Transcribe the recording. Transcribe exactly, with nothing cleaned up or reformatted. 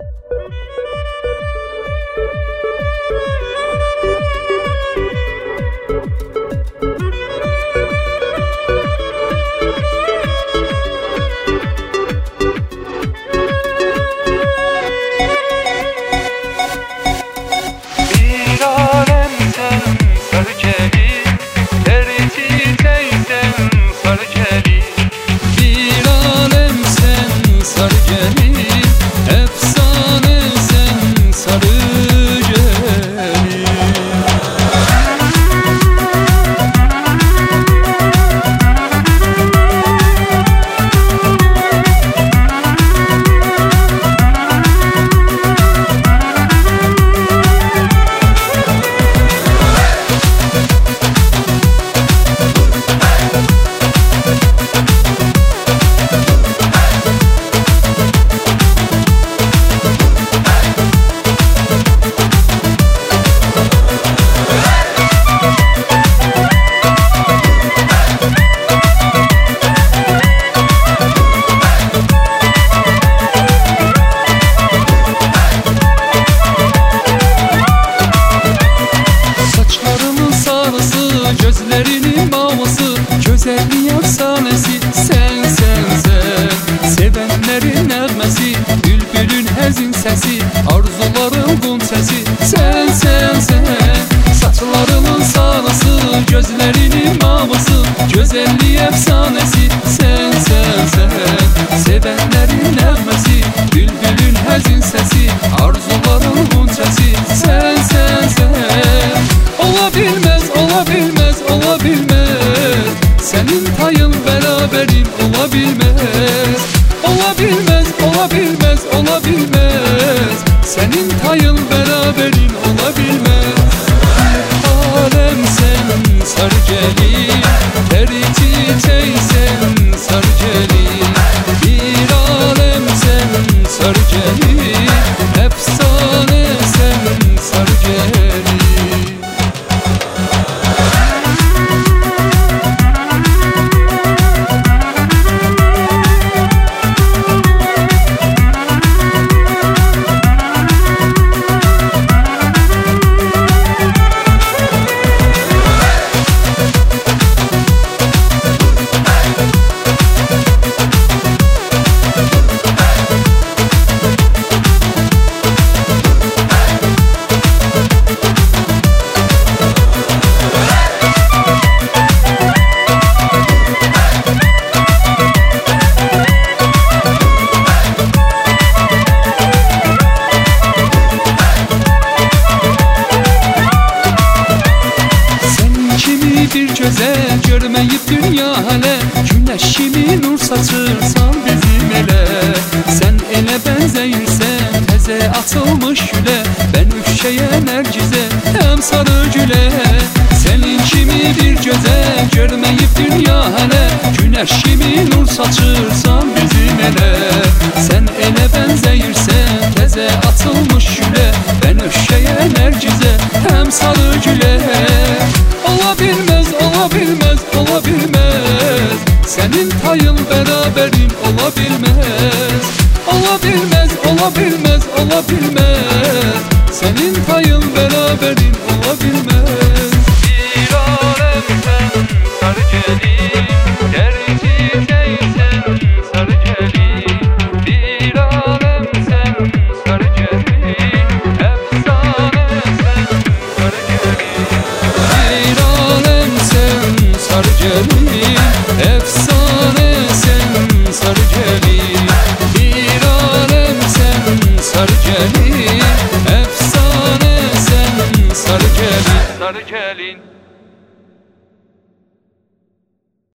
Gözlerinin maması, güzelliği efsanesi. Sen sen sen, sevenlerin nəğməsi, bülbülün həzin səsi, arzuların qum səsi. Sen sen sen, saçlarının sarısı, gözlerinin maması, güzelliği efsanesi. Sen sen sen, sevenlerin nəğməsi, bülbülün həzin səsi, arzuların qum səsi. Sen sen sen, ola bilmez, ola bilmez, ola bilmez. Senin tayın beraberin ola bilmez. Ola bilmez, ola bilmez, ola bilmez. Senin tayın beraberin ola bilmez. Alem sen sarı gelin, teri çiçeği sen sarı gelin. Bir alem sen sarı gelin, efsane sen sarı gelin. Bir güzel görmeyip dünya hele, güneş kimi nur saçırsan bizim ele. Sen ele benzeyirsen teze atılmış güle, ben üşşeyen Nergiz'e hem sarı güle. Senin kimi bir güzel görmeyip dünya hele, güneş kimi nur saçırsan bizim ele. Sen ele benzeyirsen teze atılmış güle, ben üşşeyen Nergiz'e hem sarı güle. Ola bilmez, ola bilmez, ola bilmez. Senin tayın beraberin ola bilmez. Ola bilmez, ola bilmez, ola bilmez. Senin tayın beraberin ola bilmez. Bir alem sen sarı gelin, teri çiçeği sen sarı gelin. Bir alem sen sarı gelin, efsane sen sarı gelin. Bir alem sen sarı gelin, efsane sen sarı gelin. Bir alem sen sarı gelin, efsane sen sarı gelin. Sarı gelin.